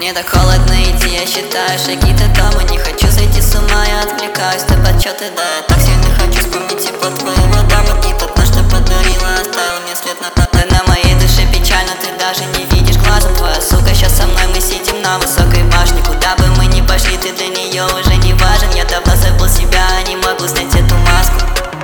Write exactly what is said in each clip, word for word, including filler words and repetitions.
Мне так холодно идти, я считаю шаги до дома. Не хочу сойти с ума, я отвлекаюсь, ты подсчеты, да. Я так сильно хочу вспомнить тепло твоего дома. И тот наш, что подарила, оставил мне след на та. Ты на моей душе печально, ты даже не видишь глазом. Твоя сука сейчас со мной, мы сидим на высокой башне. Куда бы мы ни пошли, ты для нее уже не важен. Я давно забыл себя, не могу снять эту маску.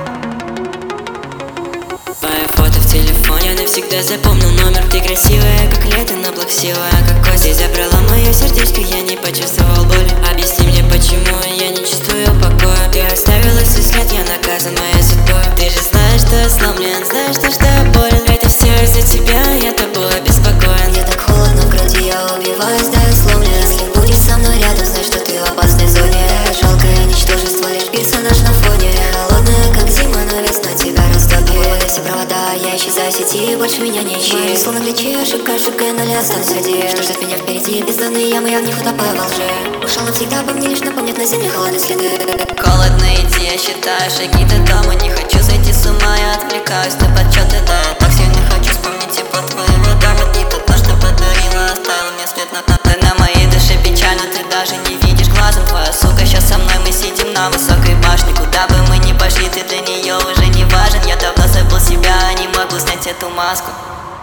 Твое фото в телефоне, навсегда запомнил номер. Ты красивая, как лето, но плаксивая, как осень. Ты забрала мое сердечко, я не почувствовал боли. Объясни мне, почему я не чувствую покоя. Ты оставила свой след, я наказан моей судьбой. Ты же знаешь, что сломлен, знаешь, что, что я болен. Это все из-за тебя, я тобой обеспокоен. Мне так холодно в груди, я убиваюсь, да я сломлен. Если будешь со мной рядом, знай, что ты в опасной зоне. Жалкое ничтожество, лишь персонаж на фоне. Холодная, как зима, но весна тебя растопит. Все провода, я исчезаю в сети, больше меня не ищи. Мои словно ключи, ошибка, ошибка, я нуля останусь в воде. Что ждет меня впереди, бездонные ямы, я в них утопаю во лжи. Ушел навсегда, обо мне лишь напомнят на земле холодные следы. Холодно идти, я считаю шаги до дома. Не хочу сойти с ума, я отвлекаюсь, ты подсчеты, да. Я так сильно хочу вспомнить тепло твоего дома. И тот наш, что подарила, оставил мне след на та. Ты на моей душе печально, ты даже не видишь глазом. Твоя сука сейчас со мной, мы сидим на высокой башне. Куда бы мы ни пошли, ты для нее уже не важен. Я давно забыл себя, не могу снять эту маску.